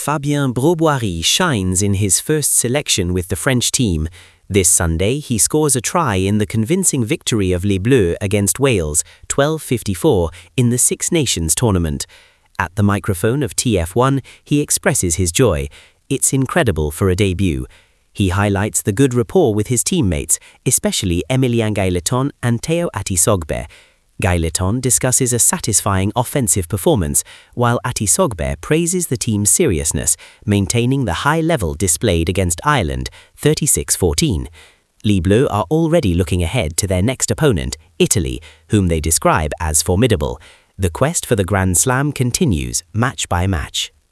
Fabien Broboiry shines in his first selection with the French team. This Sunday, he scores a try in the convincing victory of Les Bleus against Wales, 12-54, in the Six Nations tournament. At the microphone of TF1, he expresses his joy. It's incredible for a debut. He highlights the good rapport with his teammates, especially Emilien Gaileton and Théo Atisogbe. Gaileton discusses a satisfying offensive performance, while Atisogbe praises the team's seriousness, maintaining the high level displayed against Ireland, 36-14. Les Bleus are already looking ahead to their next opponent, Italy, whom they describe as formidable. The quest for the Grand Slam continues, match by match.